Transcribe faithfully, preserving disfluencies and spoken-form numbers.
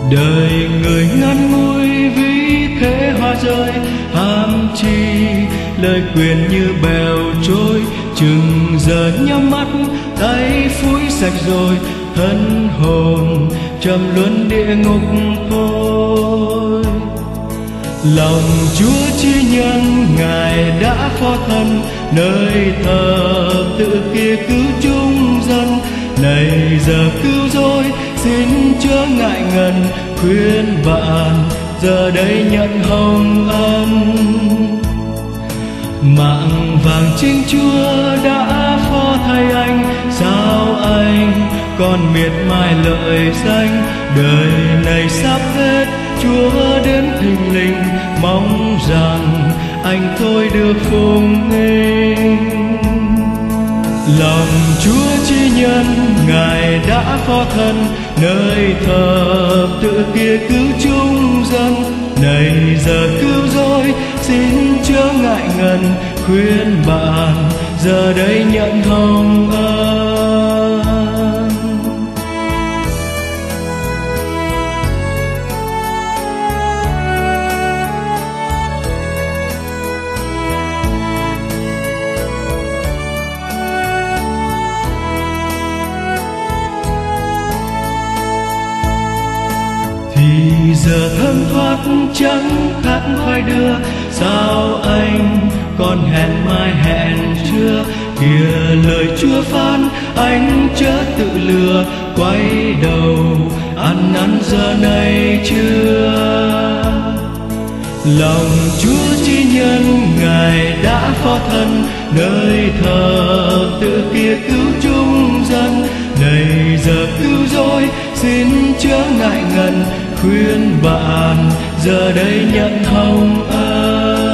Đời người ngắn ngủi ví thế hoa rơi, ham chi lời quyền như bèo trôi. Chừng giờ nhắm mắt tay phủi sạch rồi, thân hồn trầm luân địa ngục thôi. Lòng Chúa chi nhân Ngài đã phó thân, nơi thờ tự kia cứu chúng dân. Này giờ cứu rỗi xin chớ ngại ngần, khuyên bạn giờ đây nhận hồng ân. Mạng vàng chính Chúa đã phó thay anh, sao anh còn miệt mài lợi danh. Đời này sắp hết, Chúa đến thình lình, mong rằng anh thôi được phụng nghinh. Lòng Chúa chi nhân Ngài đã phó thân, nơi thờ tự kia cứu chúng dân. Này giờ cứu rỗi xin chớ ngại ngần, khuyên bạn giờ đây nhận hồng ân. Thì giờ thơm thoát chẳng khác khoai đưa, sao anh còn hẹn mai hẹn chưa? Kìa lời Chúa phán anh chớ tự lừa, quay đầu ăn năn giờ này chưa? Lòng Chúa chi nhân Ngài đã phó thân, nơi thờ tự kia cứu chúng dân. Này giờ cứu rỗi xin chớ ngại ngần, khuyên bạn giờ đây nhận hồng ân.